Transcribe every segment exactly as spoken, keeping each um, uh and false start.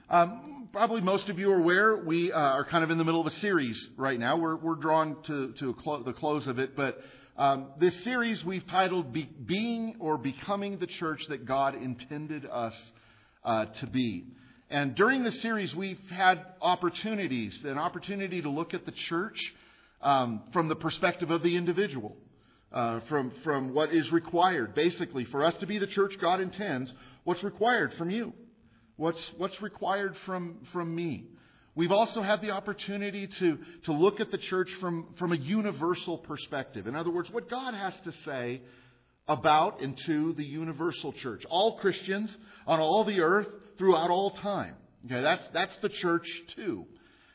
Um, probably most of you are aware we uh, are kind of in the middle of a series right now. We're we're drawn to to a clo- the close of it, but um, this series we've titled Be- "Being or Becoming the Church That God Intended Us uh, to Be." And during this series, we've had opportunities, an opportunity to look at the church um, from the perspective of the individual, uh, from from what is required, basically, for us to be the church God intends. What's required from you? What's what's required from, from me? We've also had the opportunity to, to look at the church from, from a universal perspective. In other words, what God has to say about and to the universal church. All Christians on all the earth throughout all time. Okay, that's that's the church too.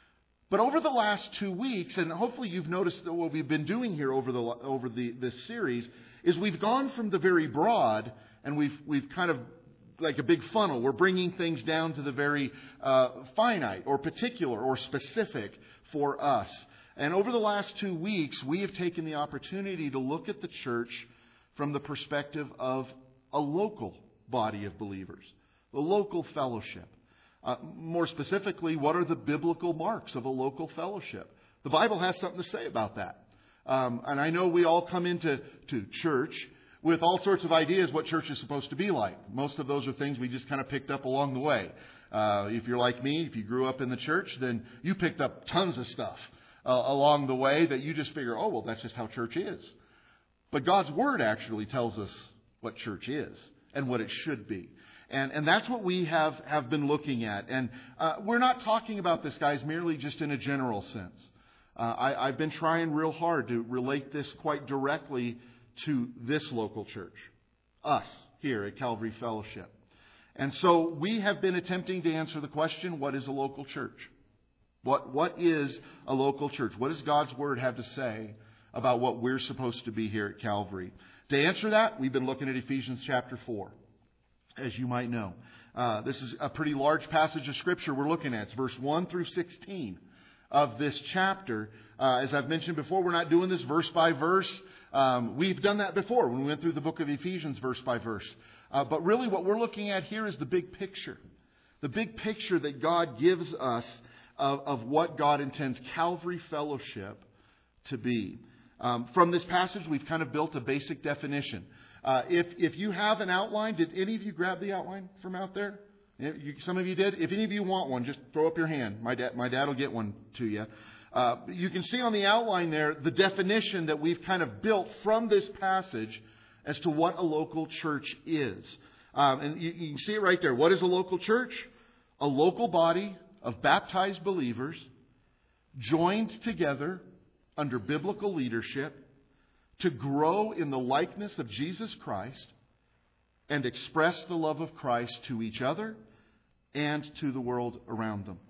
But over the last two weeks, and hopefully you've noticed that what we've been doing here over the over the this series is we've gone from the very broad and we've we've kind of like a big funnel. We're bringing things down to the very uh, finite or particular or specific for us. And over the last two weeks, we have taken the opportunity to look at the church from the perspective of a local body of believers, the local fellowship. Uh, more specifically, what are the biblical marks of a local fellowship? The Bible has something to say about that. Um, and I know we all come into to church with all sorts of ideas what church is supposed to be like. Most of those are things we just kind of picked up along the way. Uh, if you're like me, if you grew up in the church, then you picked up tons of stuff uh, along the way that you just figure, oh, well, that's just how church is. But God's Word actually tells us what church is and what it should be. And and that's what we have, have been looking at. And uh, we're not talking about this, guys, merely just in a general sense. Uh, I, I've been trying real hard to relate this quite directly to this local church, us here at Calvary Fellowship. And so we have been attempting to answer the question, what is a local church? What What is a local church? What does God's Word have to say about what we're supposed to be here at Calvary? To answer that, we've been looking at Ephesians chapter four, as you might know. Uh, this is a pretty large passage of Scripture we're looking at. It's verse one through sixteen of this chapter. Uh, as I've mentioned before, we're not doing this verse by verse. Um, we've done that before when we went through the book of Ephesians verse by verse. Uh, but really what we're looking at here is the big picture. The big picture that God gives us of, of what God intends Calvary Fellowship to be. Um, from this passage, we've kind of built a basic definition. Uh, if if you have an outline, did any of you grab the outline from out there? You, some of you did. If any of you want one, just throw up your hand. My dad, my dad will get one to you. Uh, you can see on the outline there the definition that we've kind of built from this passage as to what a local church is. Um, and you, you can see it right there. What is a local church? A local body of baptized believers joined together under biblical leadership to grow in the likeness of Jesus Christ and express the love of Christ to each other and to the world around them.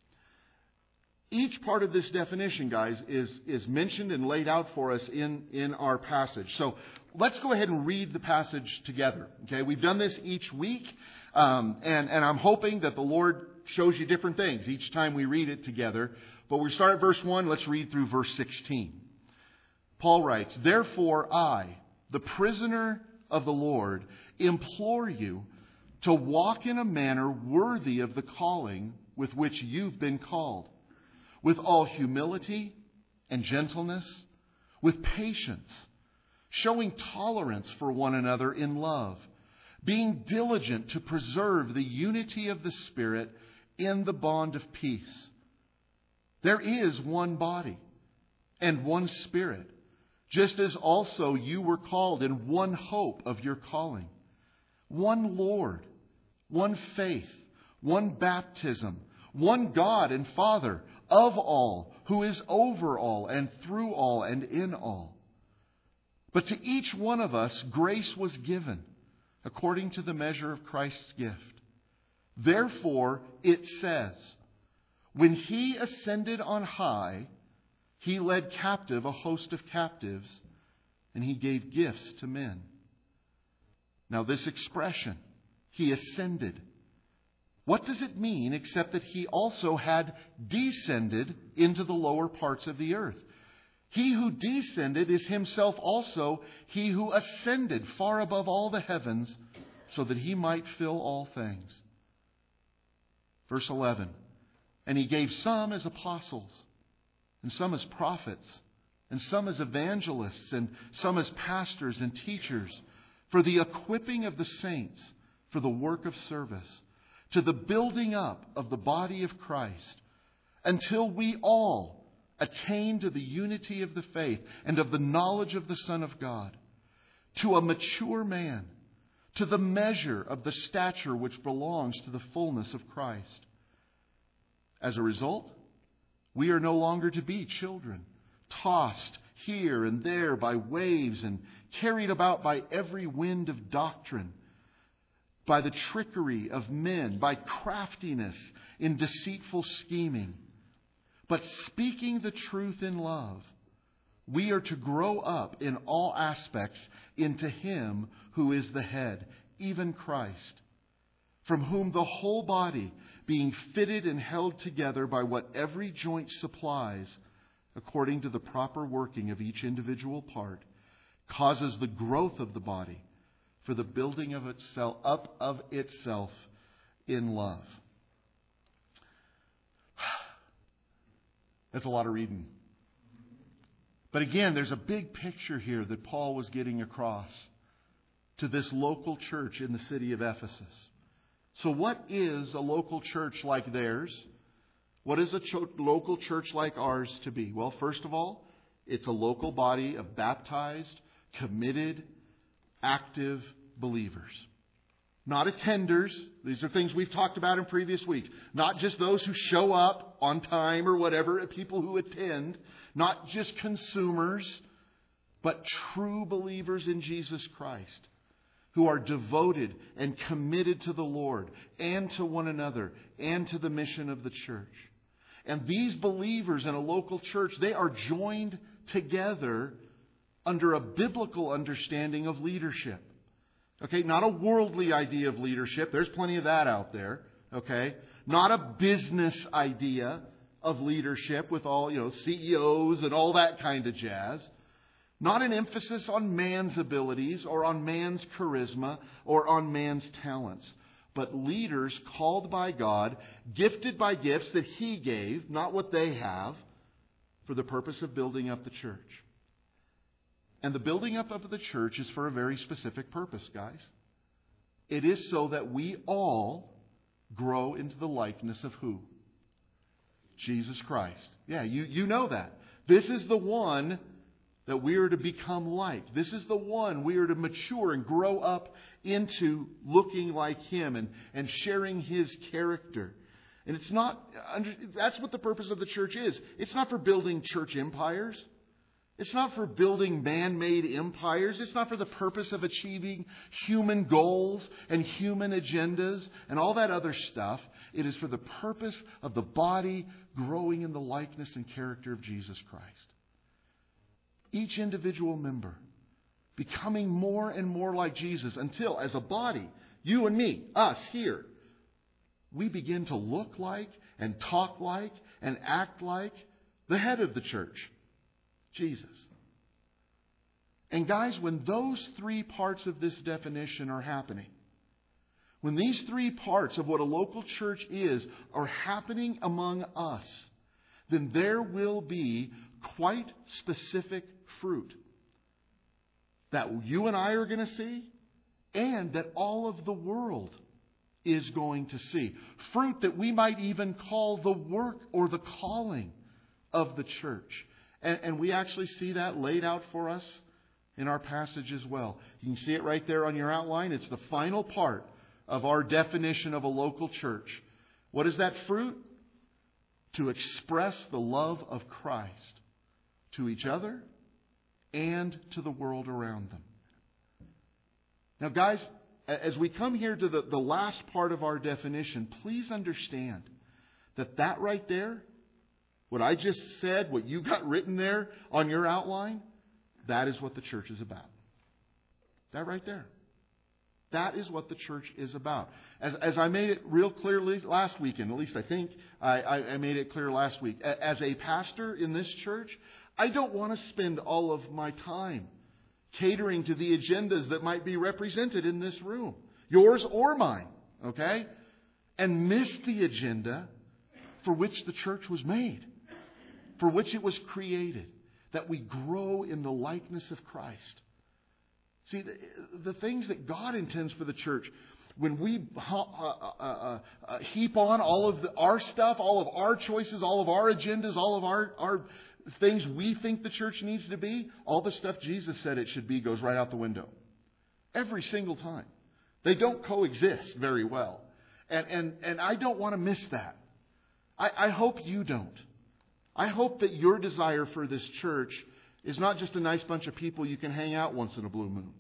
Each part of this definition, guys, is, is mentioned and laid out for us in, in our passage. So let's go ahead and read the passage together. Okay, we've done this each week, um, and, and I'm hoping that the Lord shows you different things each time we read it together. But we start at verse one. Let's read through verse sixteen. Paul writes, "Therefore I, the prisoner of the Lord, implore you to walk in a manner worthy of the calling with which you've been called, with all humility and gentleness, with patience, showing tolerance for one another in love, being diligent to preserve the unity of the Spirit in the bond of peace. There is one body and one Spirit, just as also you were called in one hope of your calling, one Lord, one faith, one baptism, one God and Father of all, who is over all and through all and in all. But to each one of us grace was given according to the measure of Christ's gift. Therefore it says, when He ascended on high, He led captive a host of captives, and He gave gifts to men." Now this expression, He ascended, what does it mean except that He also had descended into the lower parts of the earth? He who descended is Himself also He who ascended far above all the heavens, so that He might fill all things. Verse eleven. And He gave some as apostles, and some as prophets, and some as evangelists, and some as pastors and teachers, for the equipping of the saints, for the work of service, to the building up of the body of Christ, until we all attain to the unity of the faith and of the knowledge of the Son of God, to a mature man, to the measure of the stature which belongs to the fullness of Christ. As a result, we are no longer to be children, tossed here and there by waves and carried about by every wind of doctrine, by the trickery of men, by craftiness in deceitful scheming. But speaking the truth in love, we are to grow up in all aspects into Him who is the head, even Christ, from whom the whole body, being fitted and held together by what every joint supplies, according to the proper working of each individual part, causes the growth of the body for the building of itself up of itself in love. That's a lot of reading. But again, there's a big picture here that Paul was getting across to this local church in the city of Ephesus. So what is a local church like theirs? What is a cho- local church like ours to be? Well, first of all, it's a local body of baptized, committed, active believers. Not attenders. These are things we've talked about in previous weeks. Not just those who show up on time or whatever, people who attend. Not just consumers, but true believers in Jesus Christ, who are devoted and committed to the Lord and to one another and to the mission of the church. And these believers in a local church, they are joined together under a biblical understanding of leadership. Okay, not a worldly idea of leadership. There's plenty of that out there. Okay, not a business idea of leadership with all, you know, C E Os and all that kind of jazz. Not an emphasis on man's abilities or on man's charisma or on man's talents, but leaders called by God, gifted by gifts that He gave, not what they have, for the purpose of building up the church. And the building up of the church is for a very specific purpose, guys. It is so that we all grow into the likeness of who? Jesus Christ. Yeah, you, you know that. This is the one that we are to become like. This is the one we are to mature and grow up into looking like Him and, and sharing His character. And it's not, that's what the purpose of the church is. It's not for building church empires. It's not for building man-made empires. It's not for the purpose of achieving human goals and human agendas and all that other stuff. It is for the purpose of the body growing in the likeness and character of Jesus Christ. Each individual member becoming more and more like Jesus until, as a body, you and me, us here, we begin to look like and talk like and act like the head of the church, Jesus. And guys, when those three parts of this definition are happening, when these three parts of what a local church is are happening among us, then there will be quite specific fruit that you and I are going to see and that all of the world is going to see. Fruit that we might even call the work or the calling of the church. And, and we actually see that laid out for us in our passage as well. You can see it right there on your outline. It's the final part of our definition of a local church. What is that fruit? To express the love of Christ to each other and to the world around them. Now, guys, as we come here to the, the last part of our definition, please understand that that right there, what I just said, what you got written there on your outline, that is what the church is about. That right there. That is what the church is about. As, as I made it real clearly last weekend, at least I think I, I, I made it clear last week. As a pastor in this church, I don't want to spend all of my time catering to the agendas that might be represented in this room. Yours or mine. Okay? and miss the agenda for which the church was made, for which it was created, that we grow in the likeness of Christ. See, the, the things that God intends for the church, when we uh, uh, uh, uh, heap on all of the, our stuff, all of our choices, all of our agendas, all of our, our things we think the church needs to be, all the stuff Jesus said it should be goes right out the window. Every single time. They don't coexist very well. And, and, and I don't want to miss that. I, I hope you don't. I hope that your desire for this church is not just a nice bunch of people you can hang out once in a blue moon.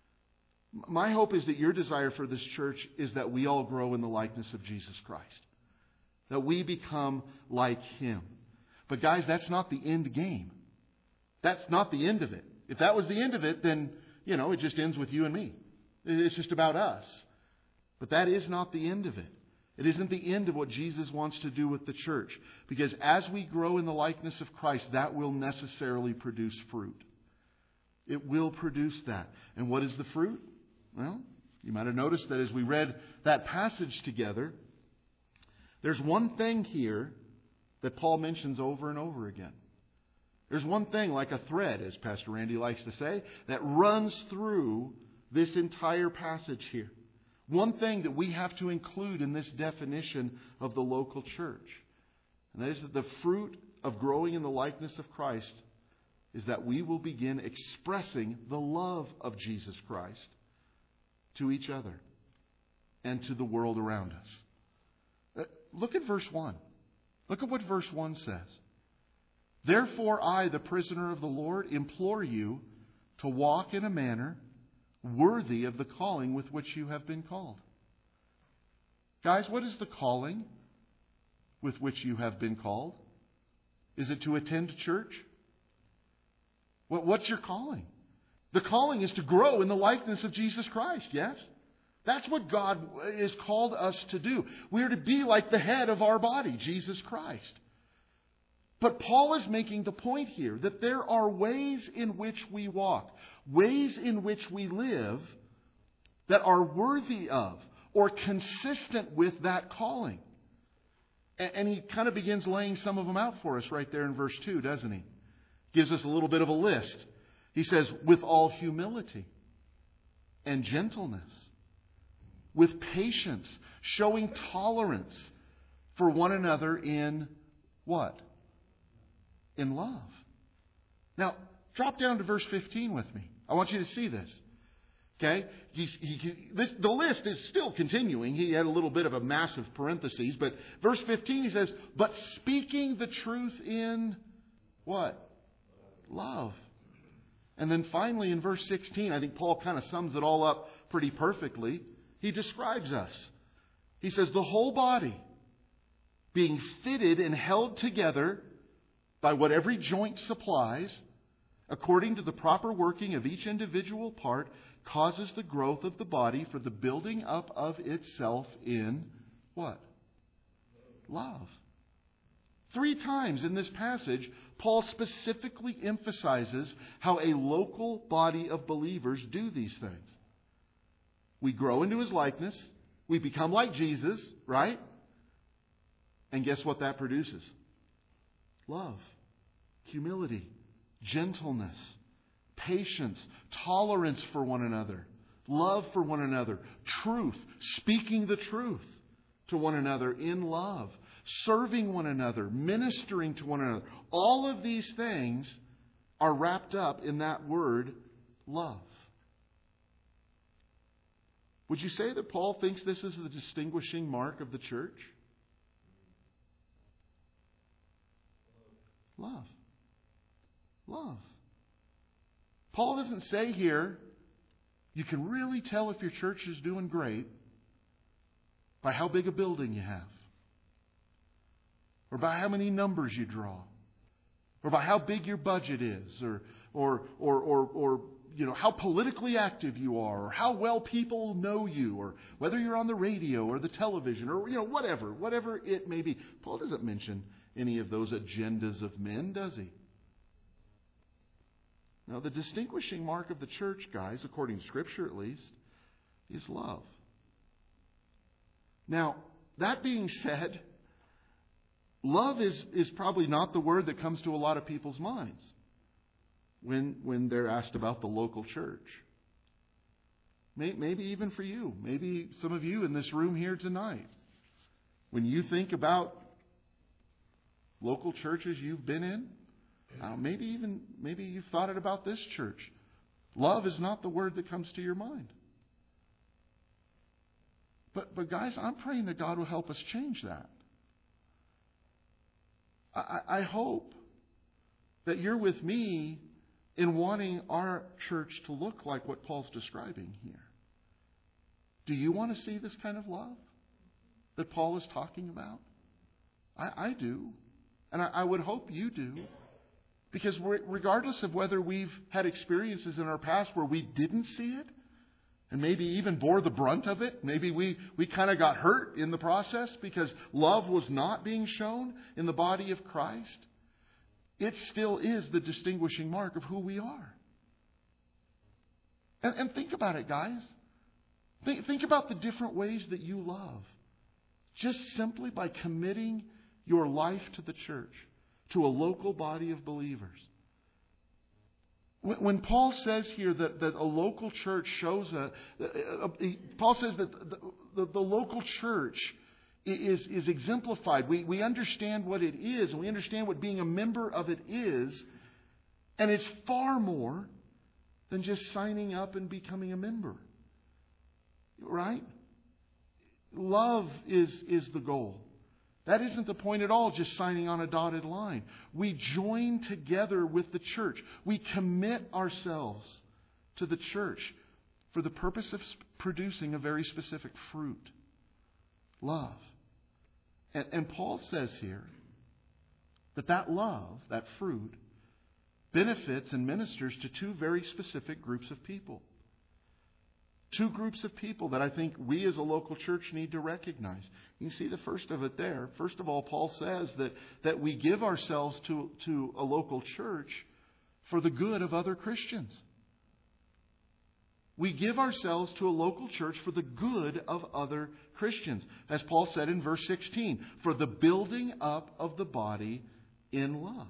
My hope is that your desire for this church is that we all grow in the likeness of Jesus Christ. That we become like Him. But guys, that's not the end game. That's not the end of it. If that was the end of it, then, you know, it just ends with you and me. It's just about us. But that is not the end of it. It isn't the end of what Jesus wants to do with the church. Because as we grow in the likeness of Christ, that will necessarily produce fruit. It will produce that. And what is the fruit? Well, you might have noticed that as we read that passage together, there's one thing here that Paul mentions over and over again. There's one thing, like a thread, as Pastor Randy likes to say, that runs through this entire passage here. One thing that we have to include in this definition of the local church. And that is that the fruit of growing in the likeness of Christ is that we will begin expressing the love of Jesus Christ to each other and to the world around us. Look at verse one. Look at what verse one says. Therefore I, the prisoner of the Lord, implore you to walk in a manner worthy of the calling with which you have been called. Guys, what is the calling with which you have been called? Is it to attend church? What, what's your calling? The calling is to grow in the likeness of Jesus Christ, yes? That's what God has called us to do. We are to be like the head of our body, Jesus Christ. But Paul is making the point here that there are ways in which we walk, ways in which we live that are worthy of or consistent with that calling. And he kind of begins laying some of them out for us right there in verse two, doesn't he? Gives us a little bit of a list. He says, with all humility and gentleness, with patience, showing tolerance for one another in what? In love. Now, drop down to verse fifteen with me. I want you to see this. Okay? He, he, this, the list is still continuing. He had a little bit of a massive parentheses. But verse fifteen, he says, but speaking the truth in what? Love. And then finally in verse sixteen, I think Paul kind of sums it all up pretty perfectly. He describes us. He says, the whole body being fitted and held together by what every joint supplies, according to the proper working of each individual part, causes the growth of the body for the building up of itself in what? Love. Three times in this passage, Paul specifically emphasizes how a local body of believers do these things. We grow into His likeness. We become like Jesus, right? And guess what that produces? Love, humility, gentleness, patience, tolerance for one another, love for one another, truth, speaking the truth to one another in love, serving one another, ministering to one another. All of these things are wrapped up in that word, love. Would you say that Paul thinks this is the distinguishing mark of the church? Love. Love. Paul doesn't say here, you can really tell if your church is doing great by how big a building you have, or by how many numbers you draw, or by how big your budget is, or or or or, or you know how politically active you are, or how well people know you, or whether you're on the radio or the television, or you know whatever, whatever it may be. Paul doesn't mention any of those agendas of men, does he? Now, the distinguishing mark of the church, guys, according to Scripture at least, is love. Now, that being said, love is, is probably not the word that comes to a lot of people's minds when, when they're asked about the local church. Maybe even for you. Maybe some of you in this room here tonight. When you think about local churches you've been in, uh, maybe even maybe you've thought it about this church. Love is not the word that comes to your mind. But, but guys, I'm praying that God will help us change that. I, I hope that you're with me in wanting our church to look like what Paul's describing here. Do you want to see this kind of love that Paul is talking about? I, I do. And I, I would hope you do. Because regardless of whether we've had experiences in our past where we didn't see it, and maybe even bore the brunt of it, maybe we, we kind of got hurt in the process because love was not being shown in the body of Christ, it still is the distinguishing mark of who we are. And, and think about it, guys. Think, think about the different ways that you love. Just simply by committing your life to the church, to a local body of believers. When, when Paul says here that, that a local church shows a... a, a Paul says that the, the, the local church is, is exemplified. We, we understand what it is, and we understand what being a member of it is. And it's far more than just signing up and becoming a member. Right? Love is, is the goal. That isn't the point at all, just signing on a dotted line. We join together with the church. We commit ourselves to the church for the purpose of producing a very specific fruit. Love. And, and Paul says here that that love, that fruit, benefits and ministers to two very specific groups of people. Two groups of people that I think we as a local church need to recognize. You can see the first of it there. First of all, Paul says that, that we give ourselves to, to a local church for the good of other Christians. We give ourselves to a local church for the good of other Christians. As Paul said in verse sixteen, for the building up of the body in love.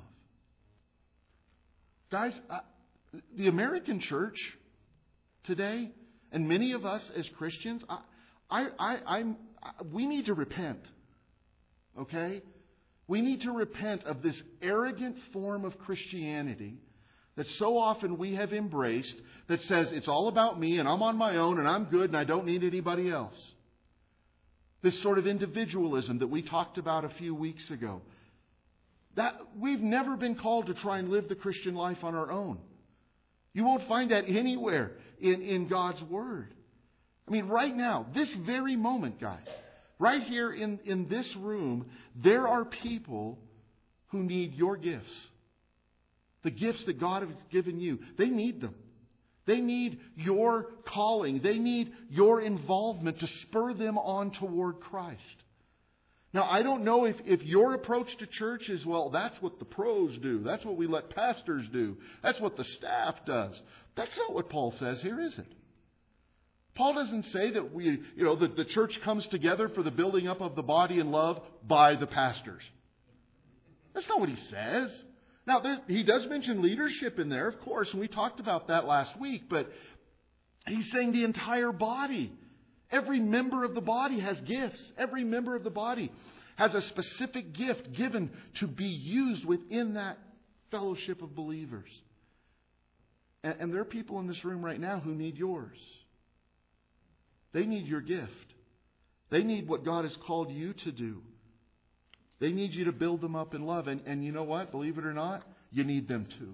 Guys, uh, the American church today, and many of us as Christians, I, I, I, I'm, I, we need to repent. Okay? We need to repent of this arrogant form of Christianity that so often we have embraced that says it's all about me and I'm on my own and I'm good and I don't need anybody else. This sort of individualism that we talked about a few weeks ago. That we've never been called to try and live the Christian life on our own. You won't find that anywhere in, in God's Word. I mean, right now, this very moment, guys, right here in, in this room, there are people who need your gifts. The gifts that God has given you. They need them. They need your calling. They need your involvement to spur them on toward Christ. Now, I don't know if, if your approach to church is, well, that's what the pros do. That's what we let pastors do. That's what the staff does. That's not what Paul says here, is it? Paul doesn't say that we, you know, that the church comes together for the building up of the body in love by the pastors. That's not what he says. Now, there, he does mention leadership in there, of course, and we talked about that last week, but he's saying the entire body. Every member of the body has gifts. Every member of the body has a specific gift given to be used within that fellowship of believers. And, and there are people in this room right now who need yours. They need your gift. They need what God has called you to do. They need you to build them up in love. And, and you know what? Believe it or not, you need them too.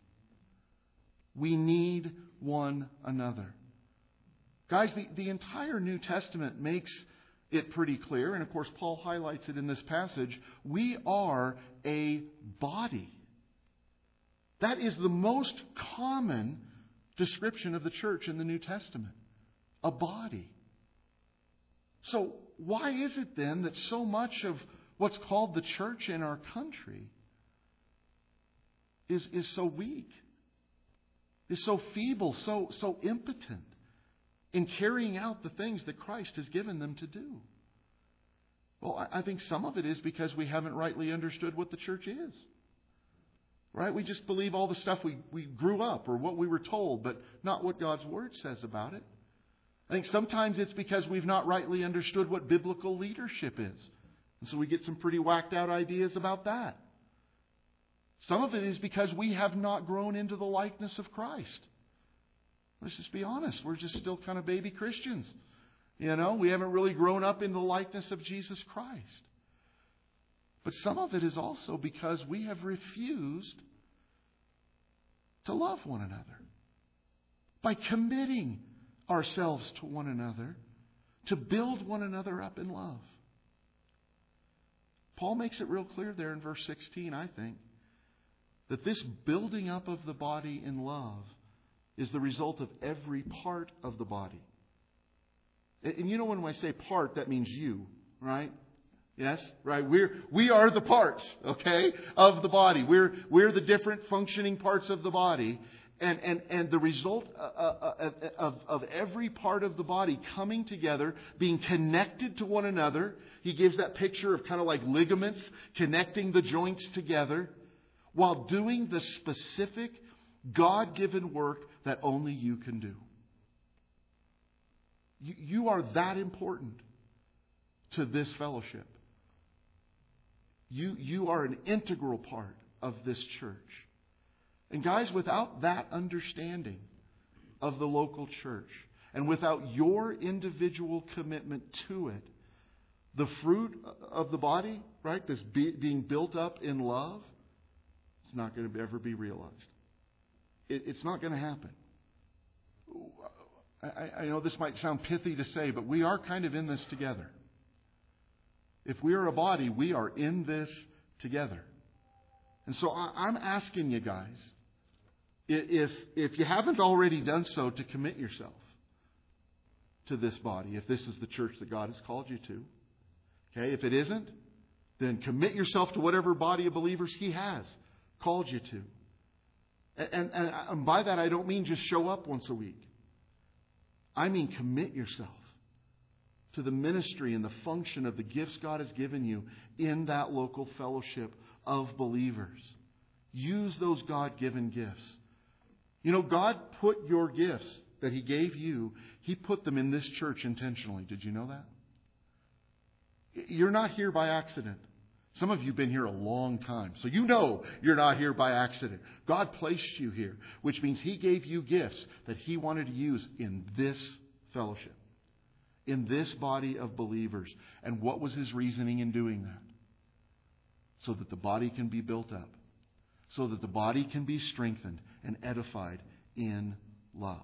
We need one another. Guys, the, the entire New Testament makes it pretty clear, and of course Paul highlights it in this passage, we are a body. That is the most common description of the church in the New Testament. A body. So why is it then that so much of what's called the church in our country is, is so weak, is so feeble, so, so impotent in carrying out the things that Christ has given them to do? Well, I think some of it is because we haven't rightly understood what the church is. Right? We just believe all the stuff we, we grew up or what we were told, but not what God's Word says about it. I think sometimes it's because we've not rightly understood what biblical leadership is. And so we get some pretty whacked out ideas about that. Some of it is because we have not grown into the likeness of Christ. Let's just be honest. We're just still kind of baby Christians. You know, we haven't really grown up in the likeness of Jesus Christ. But some of it is also because we have refused to love one another. By committing ourselves to one another, to build one another up in love. Paul makes it real clear there in verse sixteen, I think, that this building up of the body in love is the result of every part of the body. And you know, when I say part, that means you, right? Yes, right. We're we are the parts, okay, of the body. We're we're the different functioning parts of the body, and and and the result of, of of every part of the body coming together, being connected to one another. He gives that picture of kind of like ligaments connecting the joints together, while doing the specific God-given work that only you can do. You, you are that important to this fellowship. You, you are an integral part of this church. And guys, without that understanding of the local church, and without your individual commitment to it, the fruit of the body, right, this be, being built up in love, it's not going to ever be realized. It, it's not going to happen. I, I know this might sound pithy to say, but we are kind of in this together. If we are a body, we are in this together. And so I, I'm asking you guys, if, if you haven't already done so, to commit yourself to this body, if this is the church that God has called you to. Okay, if it isn't, then commit yourself to whatever body of believers He has called you to. And, and, and by that, I don't mean just show up once a week. I mean commit yourself to the ministry and the function of the gifts God has given you in that local fellowship of believers. Use those God-given gifts. You know, God put your gifts that He gave you, He put them in this church intentionally. Did you know that? You're not here by accident. Some of you have been here a long time, so you know you're not here by accident. God placed you here, which means He gave you gifts that He wanted to use in this fellowship, in this body of believers. And what was His reasoning in doing that? So that the body can be built up, so that the body can be strengthened and edified in love.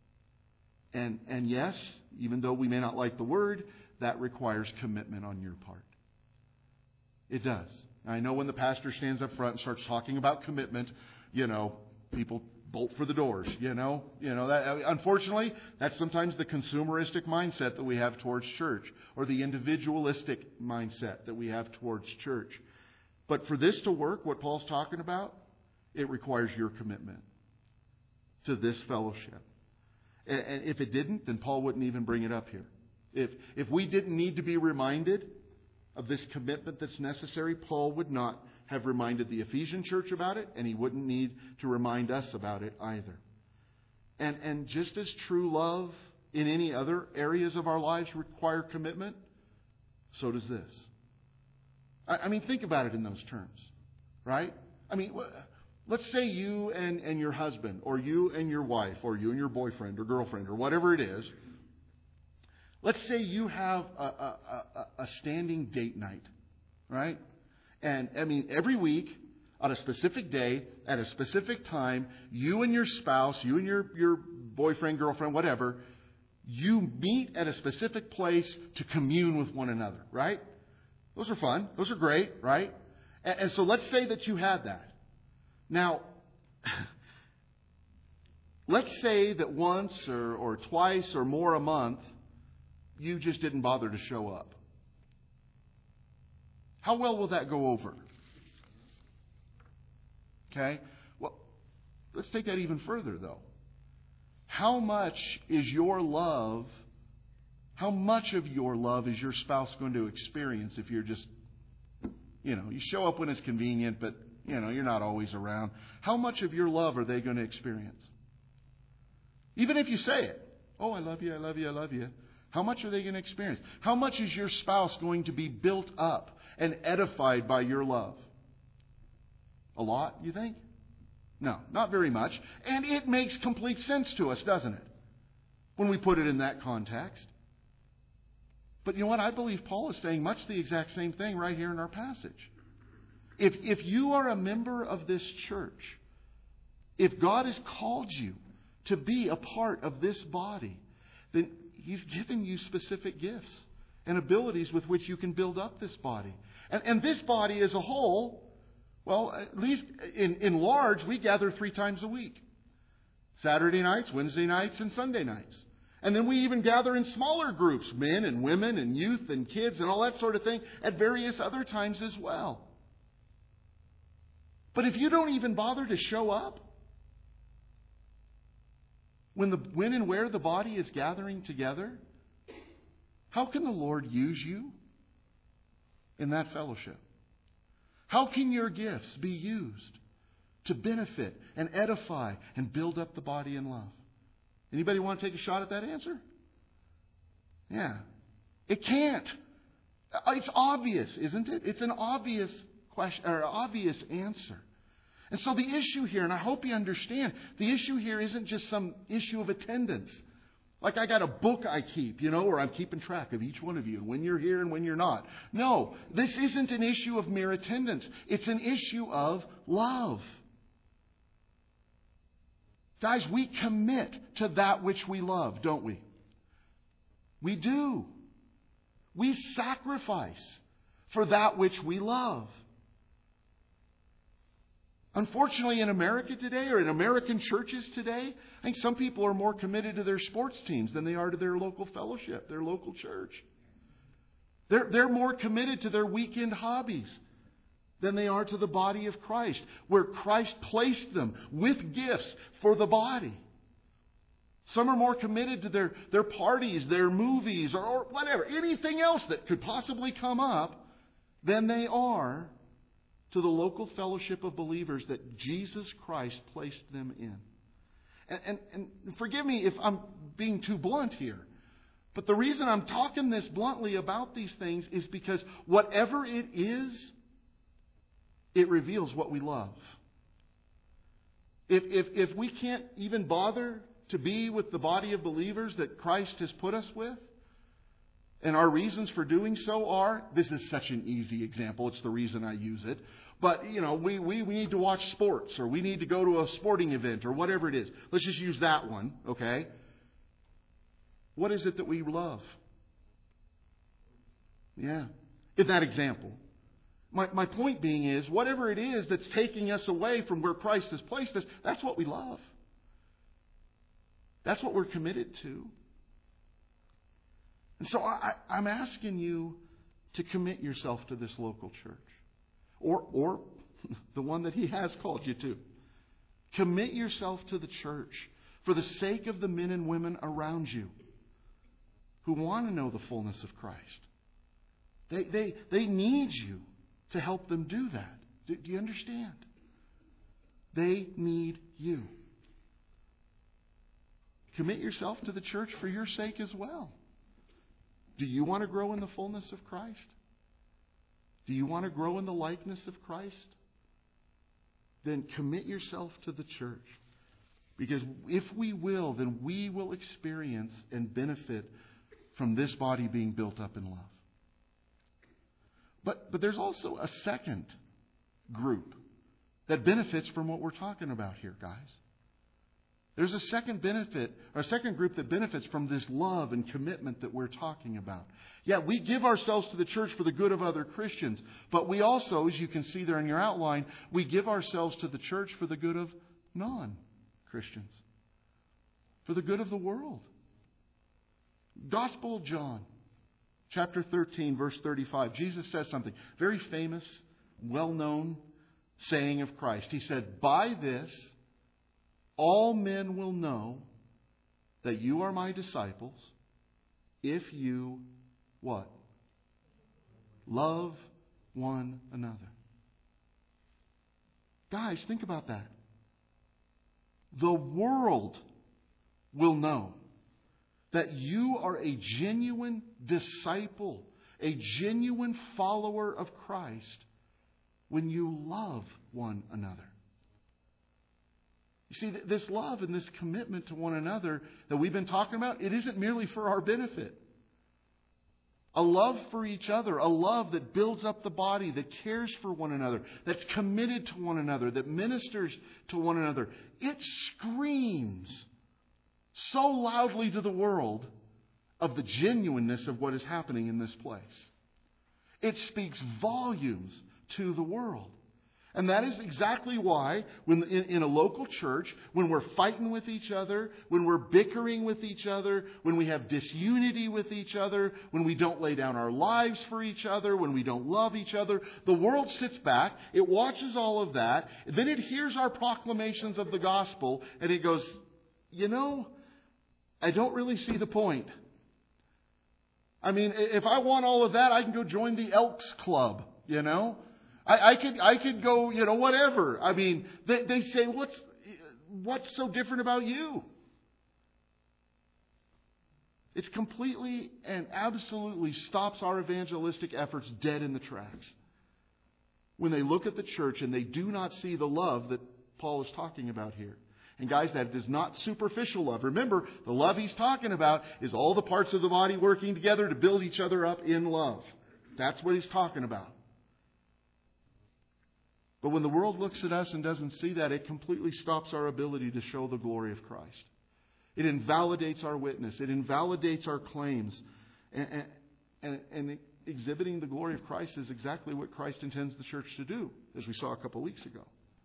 And, and yes, even though we may not like the word, that requires commitment on your part. It does. I know when the pastor stands up front and starts talking about commitment, you know, people bolt for the doors, you know. You know that unfortunately, that's sometimes the consumeristic mindset that we have towards church, or the individualistic mindset that we have towards church. But for this to work, what Paul's talking about, it requires your commitment to this fellowship. And if it didn't, then Paul wouldn't even bring it up here. If if we didn't need to be reminded of this commitment that's necessary, Paul would not have reminded the Ephesian church about it, and he wouldn't need to remind us about it either. And and just as true love in any other areas of our lives require commitment, so does this. I, I mean, think about it in those terms, right? I mean, let's say you and, and your husband, or you and your wife, or you and your boyfriend or girlfriend, or whatever it is. Let's say you have a, a, a, a standing date night, right? And, I mean, every week, on a specific day, at a specific time, you and your spouse, you and your, your boyfriend, girlfriend, whatever, you meet at a specific place to commune with one another, right? Those are fun. Those are great, right? And, and so let's say that you had that. Now, let's say that once or, or twice or more a month, you just didn't bother to show up. How well will that go over? Okay? Well, let's take that even further, though. How much is your love, How much of your love is your spouse going to experience if you're just, you know, you show up when it's convenient, but, you know, you're not always around. How much of your love are they going to experience? Even if you say it. Oh, I love you, I love you, I love you. How much are they going to experience? How much is your spouse going to be built up and edified by your love? A lot, you think? No, not very much. And it makes complete sense to us, doesn't it? When we put it in that context. But you know what? I believe Paul is saying much the exact same thing right here in our passage. If, if you are a member of this church, if God has called you to be a part of this body, then He's given you specific gifts and abilities with which you can build up this body. And, and this body as a whole, well, at least in, in large, we gather three times a week. Saturday nights, Wednesday nights, and Sunday nights. And then we even gather in smaller groups, men and women and youth and kids and all that sort of thing at various other times as well. But if you don't even bother to show up when the when and where the body is gathering together, how can the Lord use you in that fellowship? How can your gifts be used to benefit and edify and build up the body in love? Anybody want to take a shot at that answer? Yeah. It can't. It's obvious, isn't it? It's an obvious question or obvious answer. And so the issue here, and I hope you understand, the issue here isn't just some issue of attendance. Like I got a book I keep, you know, where I'm keeping track of each one of you, when you're here and when you're not. No, this isn't an issue of mere attendance. It's an issue of love. Guys, we commit to that which we love, don't we? We do. We sacrifice for that which we love. Unfortunately, in America today, or in American churches today, I think some people are more committed to their sports teams than they are to their local fellowship, their local church. They're, they're more committed to their weekend hobbies than they are to the body of Christ, where Christ placed them with gifts for the body. Some are more committed to their, their parties, their movies, or, or whatever, anything else that could possibly come up, than they are to the local fellowship of believers that Jesus Christ placed them in. And, and, and forgive me if I'm being too blunt here, but the reason I'm talking this bluntly about these things is because whatever it is, it reveals what we love. If, if, if we can't even bother to be with the body of believers that Christ has put us with, and our reasons for doing so are, this is such an easy example, it's the reason I use it, but, you know, we, we, we need to watch sports, or we need to go to a sporting event, or whatever it is. Let's just use that one, okay? What is it that we love? Yeah, in that example. My, my point being is, whatever it is that's taking us away from where Christ has placed us, that's what we love. That's what we're committed to. And so I, I'm asking you to commit yourself to this local church. Or, or the one that He has called you to. Commit yourself to the church for the sake of the men and women around you who want to know the fullness of Christ. They, they, they need you to help them do that. Do, do you understand? They need you. Commit yourself to the church for your sake as well. Do you want to grow in the fullness of Christ? Do you want to grow in the likeness of Christ? Then commit yourself to the church. Because if we will, then we will experience and benefit from this body being built up in love. But, but there's also a second group that benefits from what we're talking about here, guys. There's a second benefit, or a second group that benefits from this love and commitment that we're talking about. Yeah, we give ourselves to the church for the good of other Christians, but we also, as you can see there in your outline, we give ourselves to the church for the good of non-Christians, for the good of the world. Gospel of John, chapter thirteen, verse thirty-five. Jesus says something very famous, well-known saying of Christ. He said, "By this, all men will know that you are my disciples if you, what? Love one another. Guys, think about that. The world will know that you are a genuine disciple, a genuine follower of Christ when you love one another. You see, this love and this commitment to one another that we've been talking about, it isn't merely for our benefit. A love for each other, a love that builds up the body, that cares for one another, that's committed to one another, that ministers to one another. It screams so loudly to the world of the genuineness of what is happening in this place. It speaks volumes to the world. And that is exactly why when in, in a local church, when we're fighting with each other, when we're bickering with each other, when we have disunity with each other, when we don't lay down our lives for each other, when we don't love each other, the world sits back, it watches all of that, then it hears our proclamations of the gospel, and it goes, you know, I don't really see the point. I mean, if I want all of that, I can go join the Elks Club, you know. I, I could I could go, you know, whatever. I mean, they, they say, what's what's so different about you? It's completely and absolutely stops our evangelistic efforts dead in the tracks. When they look at the church and they do not see the love that Paul is talking about here. And guys, that is not superficial love. Remember, the love he's talking about is all the parts of the body working together to build each other up in love. That's what he's talking about. But when the world looks at us and doesn't see that, it completely stops our ability to show the glory of Christ. It invalidates our witness. It invalidates our claims. And, and, and exhibiting the glory of Christ is exactly what Christ intends the church to do, as we saw a couple of weeks ago.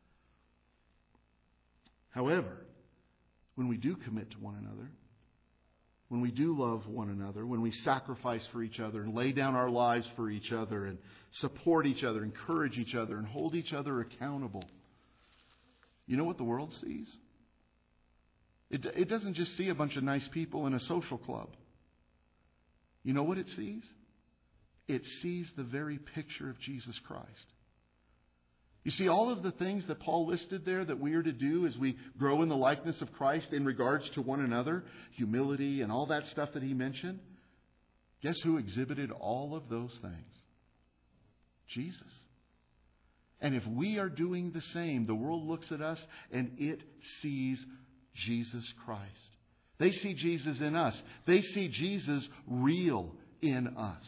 However, when we do commit to one another, when we do love one another, when we sacrifice for each other and lay down our lives for each other and support each other, encourage each other, and hold each other accountable, you know what the world sees? It, it doesn't just see a bunch of nice people in a social club. You know what it sees? It sees the very picture of Jesus Christ. You see, all of the things that Paul listed there that we are to do as we grow in the likeness of Christ in regards to one another, humility and all that stuff that he mentioned, guess who exhibited all of those things? Jesus. And if we are doing the same, the world looks at us and it sees Jesus Christ. They see Jesus in us. They see Jesus real in us.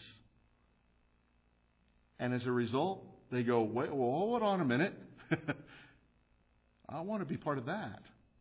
And as a result, they go, wait, well, hold on a minute. I want to be part of that.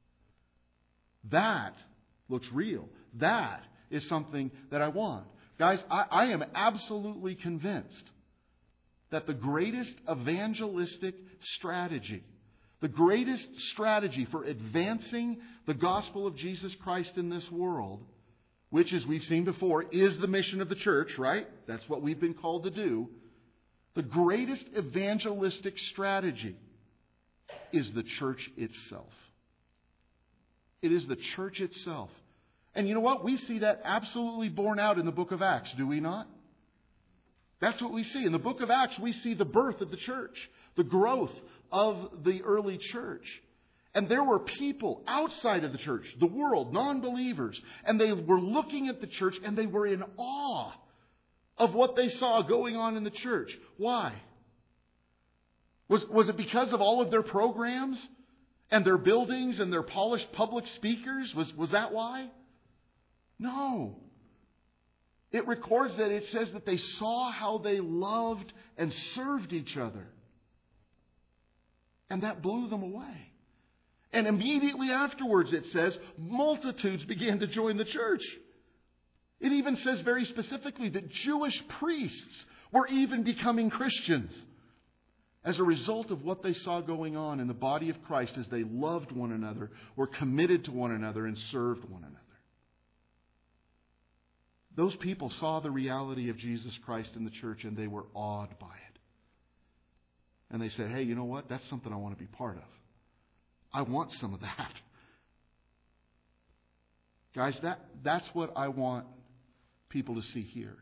That looks real. That is something that I want. Guys, I, I am absolutely convinced that the greatest evangelistic strategy, the greatest strategy for advancing the gospel of Jesus Christ in this world, which, as we've seen before, is the mission of the church, right? That's what we've been called to do. The greatest evangelistic strategy is the church itself. It is the church itself. And you know what? We see that absolutely borne out in the book of Acts, do we not? That's what we see. In the book of Acts, we see the birth of the church, the growth of the early church. And there were people outside of the church, the world, non-believers, and they were looking at the church and they were in awe of what they saw going on in the church. Why? Was, was it because of all of their programs and their buildings and their polished public speakers? Was, was that why? No. It records that it says that they saw how they loved and served each other. And that blew them away. And immediately afterwards, it says, multitudes began to join the church. It even says very specifically that Jewish priests were even becoming Christians as a result of what they saw going on in the body of Christ as they loved one another, were committed to one another, and served one another. Those people saw the reality of Jesus Christ in the church and they were awed by it. And they said, hey, you know what? That's something I want to be part of. I want some of that. Guys, that, that's what I want people to see here.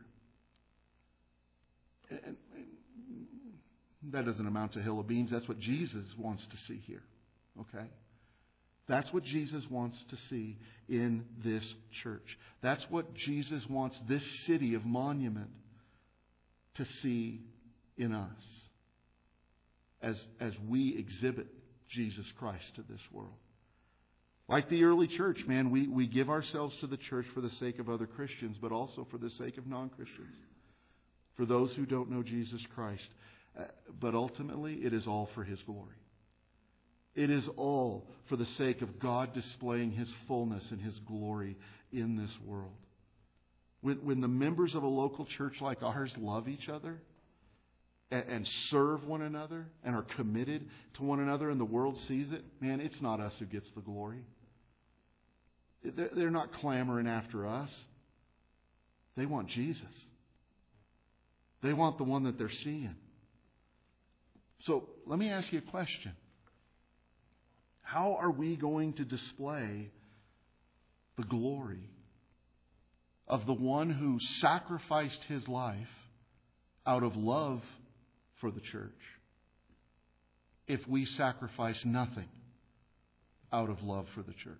And that doesn't amount to a hill of beans. That's what Jesus wants to see here. Okay? That's what Jesus wants to see in this church. That's what Jesus wants this city of Monument to see in us as, as we exhibit Jesus Christ to this world. Like the early church, man, we, we give ourselves to the church for the sake of other Christians, but also for the sake of non-Christians, for those who don't know Jesus Christ. Uh, but ultimately, it is all for His glory. It is all for the sake of God displaying His fullness and His glory in this world. When, when the members of a local church like ours love each other and, and serve one another and are committed to one another and the world sees it, man, it's not us who gets the glory. They're, they're not clamoring after us. They want Jesus. They want the one that they're seeing. So let me ask you a question. How are we going to display the glory of the one who sacrificed His life out of love for the church if we sacrifice nothing out of love for the church?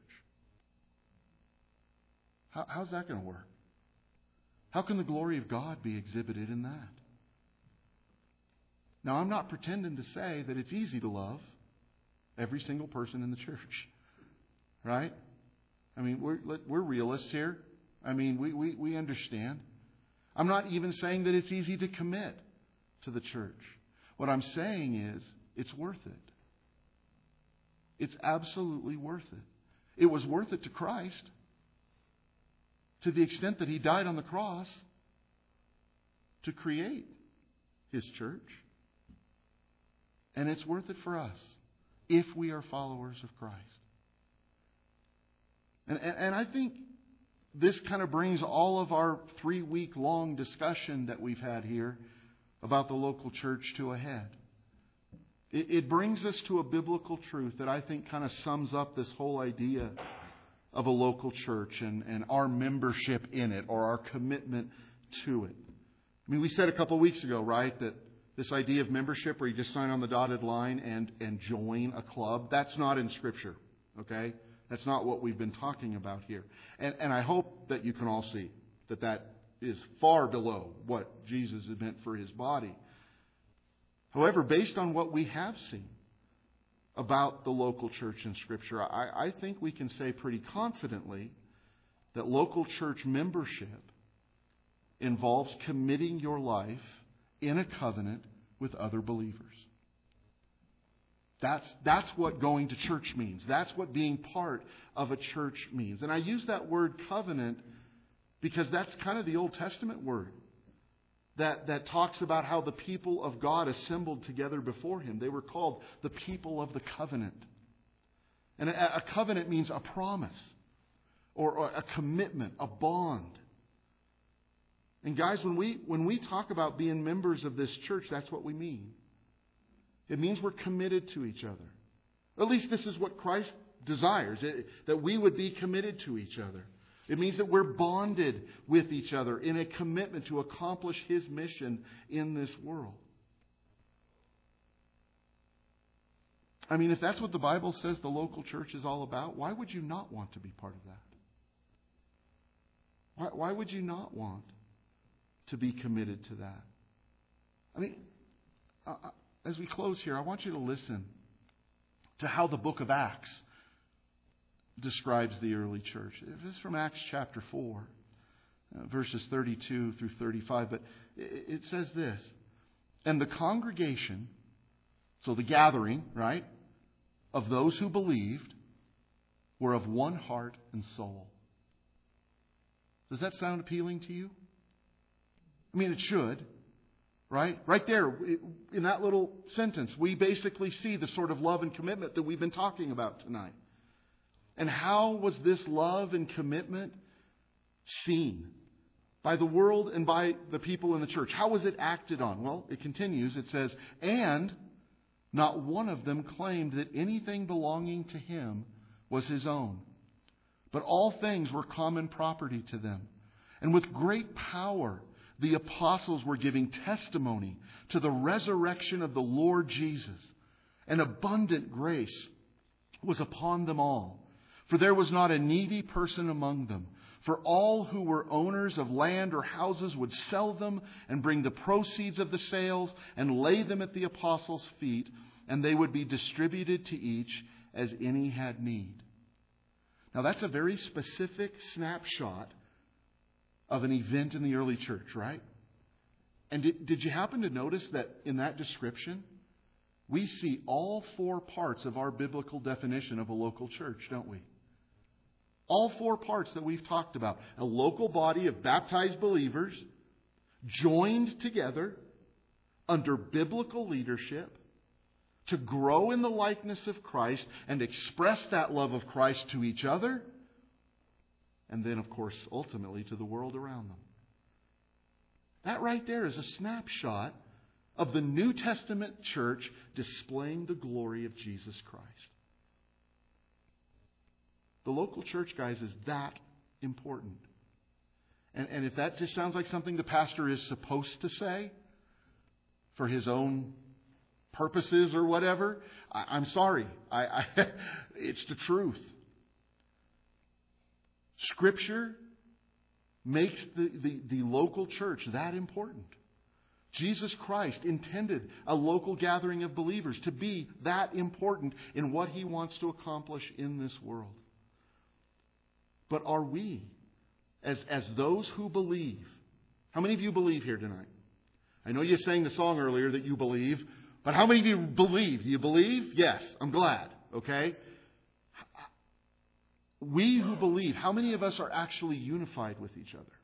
How, how's that going to work? How can the glory of God be exhibited in that? Now, I'm not pretending to say that it's easy to love every single person in the church. Right? I mean, we're, we're realists here. I mean, we, we, we understand. I'm not even saying that it's easy to commit to the church. What I'm saying is, it's worth it. It's absolutely worth it. It was worth it to Christ to the extent that He died on the cross to create His church. And it's worth it for us if we are followers of Christ. And, and, and I think this kind of brings all of our three-week-long discussion that we've had here about the local church to a head. It, it brings us to a biblical truth that I think kind of sums up this whole idea of a local church and, and our membership in it or our commitment to it. I mean, we said a couple of weeks ago, right, that this idea of membership where you just sign on the dotted line and, and join a club, that's not in Scripture, okay? That's not what we've been talking about here. And, and I hope that you can all see that that is far below what Jesus had meant for His body. However, based on what we have seen about the local church in Scripture, I, I think we can say pretty confidently that local church membership involves committing your life in a covenant with other believers. That's, that's what going to church means. That's what being part of a church means. And I use that word covenant because that's kind of the Old Testament word that, that talks about how the people of God assembled together before Him. They were called the people of the covenant. And a, a covenant means a promise or, or a commitment, a bond. And guys, when we when we talk about being members of this church, that's what we mean. It means we're committed to each other. Or at least this is what Christ desires, it, that we would be committed to each other. It means that we're bonded with each other in a commitment to accomplish His mission in this world. I mean, if that's what the Bible says the local church is all about, why would you not want to be part of that? Why, why would you not want to be committed to that? I mean, uh, as we close here, I want you to listen to how the book of Acts describes the early church. This is from Acts chapter four, uh, verses thirty-two through thirty-five. But it, it says this, and the congregation, so the gathering, right, of those who believed were of one heart and soul. Does that sound appealing to you? I mean, it should, right? Right there, in that little sentence, we basically see the sort of love and commitment that we've been talking about tonight. And how was this love and commitment seen by the world and by the people in the church? How was it acted on? Well, it continues. It says, and not one of them claimed that anything belonging to him was his own, but all things were common property to them. And with great power, the apostles were giving testimony to the resurrection of the Lord Jesus. And abundant grace was upon them all. For there was not a needy person among them. For all who were owners of land or houses would sell them and bring the proceeds of the sales and lay them at the apostles' feet, and they would be distributed to each as any had need. Now that's a very specific snapshot of an event in the early church, right? And did, did you happen to notice that in that description, we see all four parts of our biblical definition of a local church, don't we? All four parts that we've talked about. A local body of baptized believers joined together under biblical leadership to grow in the likeness of Christ and express that love of Christ to each other, and then, of course, ultimately to the world around them. That right there is a snapshot of the New Testament church displaying the glory of Jesus Christ. The local church, guys, is that important. And, and if that just sounds like something the pastor is supposed to say for his own purposes or whatever, I, I'm sorry. I, I, it's the truth. Scripture makes the, the, the local church that important. Jesus Christ intended a local gathering of believers to be that important in what He wants to accomplish in this world. But are we, as, as those who believe, how many of you believe here tonight? I know you sang the song earlier that you believe, but how many of you believe? Do you believe? Yes, I'm glad, okay? We who believe, how many of us are actually unified with each other?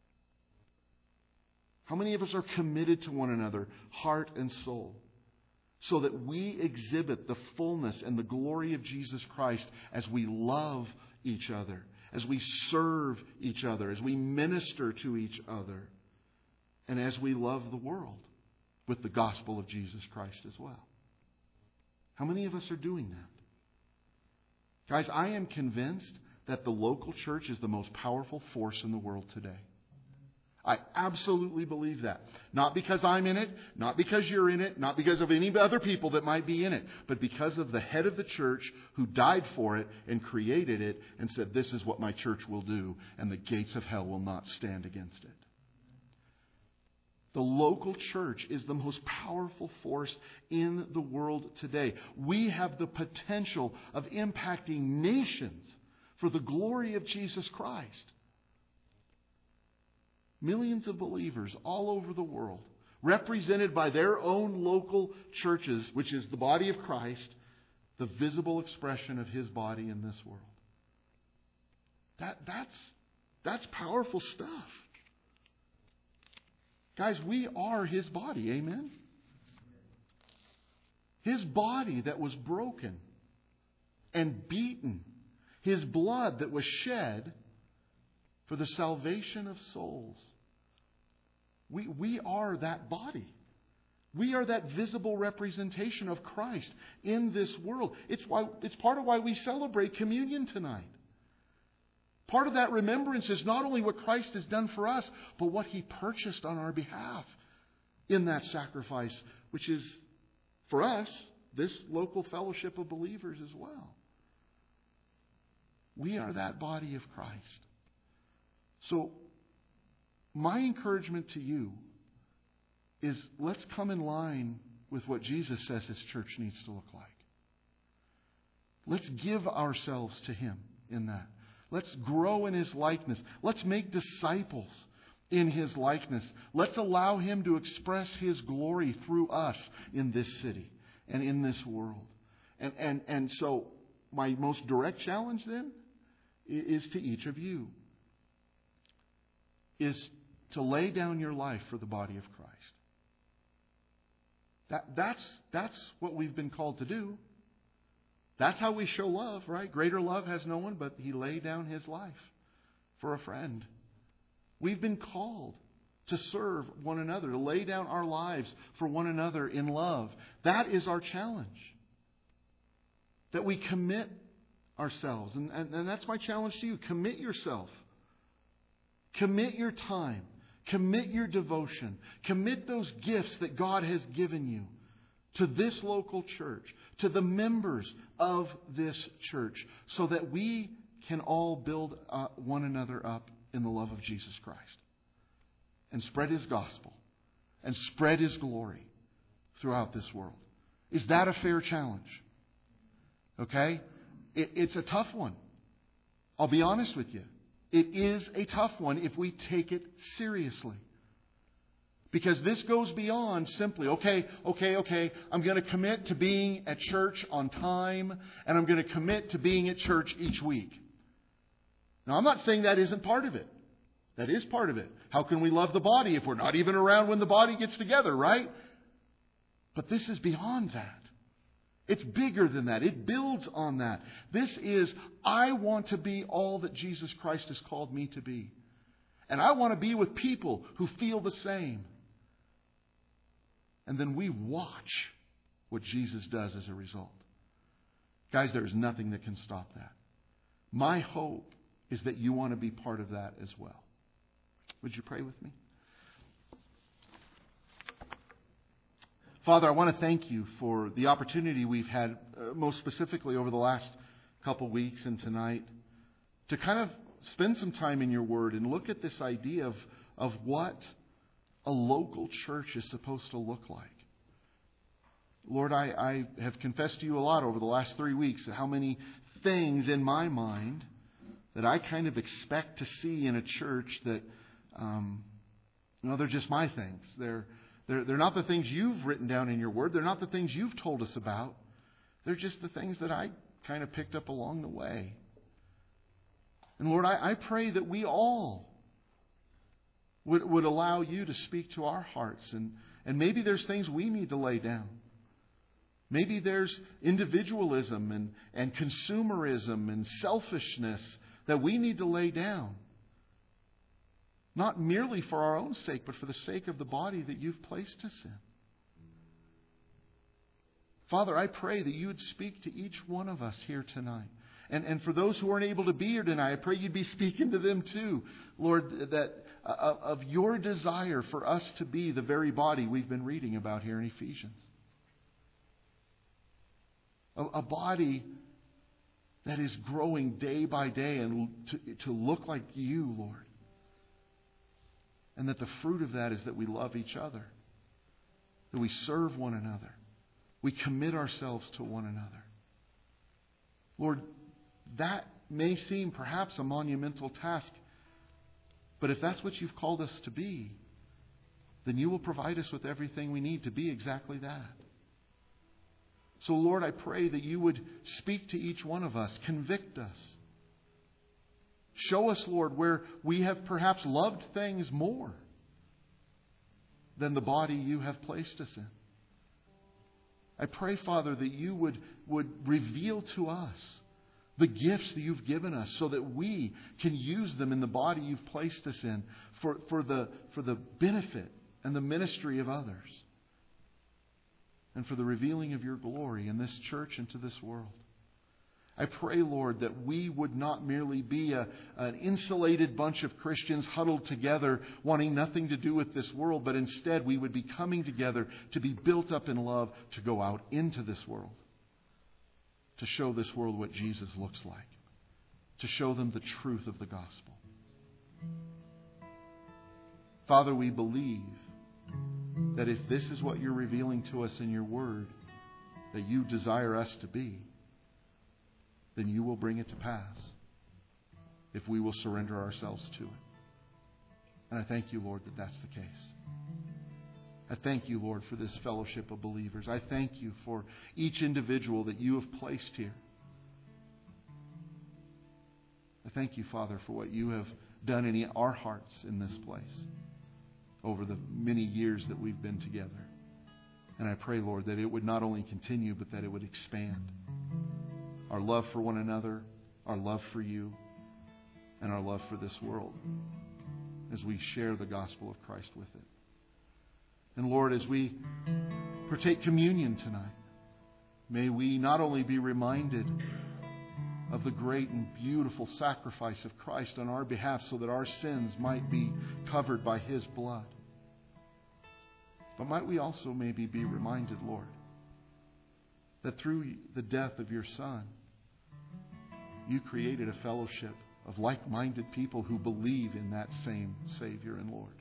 How many of us are committed to one another, heart and soul, so that we exhibit the fullness and the glory of Jesus Christ as we love each other, as we serve each other, as we minister to each other, and as we love the world with the gospel of Jesus Christ as well? How many of us are doing that? Guys, I am convinced that the local church is the most powerful force in the world today. I absolutely believe that. Not because I'm in it, not because you're in it, not because of any other people that might be in it, but because of the head of the church who died for it and created it and said, this is what my church will do, and the gates of hell will not stand against it. The local church is the most powerful force in the world today. We have the potential of impacting nations for the glory of Jesus Christ. Millions of believers all over the world, represented by their own local churches, which is the body of Christ, the visible expression of His body in this world. That, that's, that's powerful stuff. Guys, we are His body, amen? His body that was broken and beaten. His blood that was shed for the salvation of souls. We, we are that body. We are that visible representation of Christ in this world. It's why, it's part of why we celebrate communion tonight. Part of that remembrance is not only what Christ has done for us, but what He purchased on our behalf in that sacrifice, which is, for us, this local fellowship of believers as well. We are that body of Christ. So, my encouragement to you is let's come in line with what Jesus says His church needs to look like. Let's give ourselves to Him in that. Let's grow in His likeness. Let's make disciples in His likeness. Let's allow Him to express His glory through us in this city and in this world. And, and, and so my most direct challenge then is to each of you. Is to lay down your life for the body of Christ. That, that's, that's what we've been called to do. That's how we show love, right? Greater love has no one, but He laid down His life for a friend. We've been called to serve one another, to lay down our lives for one another in love. That is our challenge. That we commit ourselves. And, and, and that's my challenge to you. Commit yourself Commit your time. Commit your devotion. Commit those gifts that God has given you to this local church, to the members of this church, so that we can all build uh, one another up in the love of Jesus Christ and spread His gospel and spread His glory throughout this world. Is that a fair challenge? Okay? It, it's a tough one. I'll be honest with you. It is a tough one if we take it seriously. Because this goes beyond simply, okay, okay, okay, I'm going to commit to being at church on time, and I'm going to commit to being at church each week. Now, I'm not saying that isn't part of it. That is part of it. How can we love the body if we're not even around when the body gets together, right? But this is beyond that. It's bigger than that. It builds on that. This is, I want to be all that Jesus Christ has called me to be. And I want to be with people who feel the same. And then we watch what Jesus does as a result. Guys, there's nothing that can stop that. My hope is that you want to be part of that as well. Would you pray with me? Father, I want to thank you for the opportunity we've had, uh, most specifically over the last couple weeks and tonight, to kind of spend some time in your Word and look at this idea of, of what a local church is supposed to look like. Lord, I, I have confessed to you a lot over the last three weeks how many things in my mind that I kind of expect to see in a church that, um, you know, they're just my things. They're They're, they're not the things you've written down in your Word. They're not the things you've told us about. They're just the things that I kind of picked up along the way. And Lord, I, I pray that we all would, would allow you to speak to our hearts. And, and maybe there's things we need to lay down. Maybe there's individualism and, and consumerism and selfishness that we need to lay down. Not merely for our own sake, but for the sake of the body that you've placed us in. Father, I pray that you would speak to each one of us here tonight. And, and for those who aren't able to be here tonight, I pray you'd be speaking to them too. Lord, that uh, of your desire for us to be the very body we've been reading about here in Ephesians. A, a body that is growing day by day and to, to look like you, Lord. And that the fruit of that is that we love each other. That we serve one another. We commit ourselves to one another. Lord, that may seem perhaps a monumental task. But if that's what you've called us to be, then you will provide us with everything we need to be exactly that. So Lord, I pray that you would speak to each one of us. Convict us. Show us, Lord, where we have perhaps loved things more than the body you have placed us in. I pray, Father, that you would, would reveal to us the gifts that you've given us so that we can use them in the body you've placed us in for, for, the, for the benefit and the ministry of others and for the revealing of your glory in this church and to this world. I pray, Lord, that we would not merely be a, an insulated bunch of Christians huddled together wanting nothing to do with this world, but instead we would be coming together to be built up in love to go out into this world, to show this world what Jesus looks like, to show them the truth of the gospel. Father, we believe that if this is what you're revealing to us in your word, that you desire us to be, then you will bring it to pass if we will surrender ourselves to it. And I thank you, Lord, that that's the case. I thank you, Lord, for this fellowship of believers. I thank you for each individual that you have placed here. I thank you, Father, for what you have done in our hearts in this place over the many years that we've been together. And I pray, Lord, that it would not only continue, but that it would expand. Our love for one another, our love for you, and our love for this world as we share the gospel of Christ with it. And Lord, as we partake communion tonight, may we not only be reminded of the great and beautiful sacrifice of Christ on our behalf so that our sins might be covered by His blood. But might we also maybe be reminded, Lord, that through the death of your Son, you created a fellowship of like-minded people who believe in that same Savior and Lord.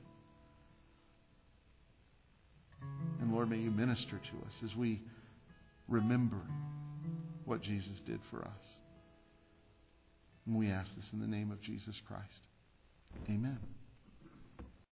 And Lord, may you minister to us as we remember what Jesus did for us. And we ask this in the name of Jesus Christ. Amen.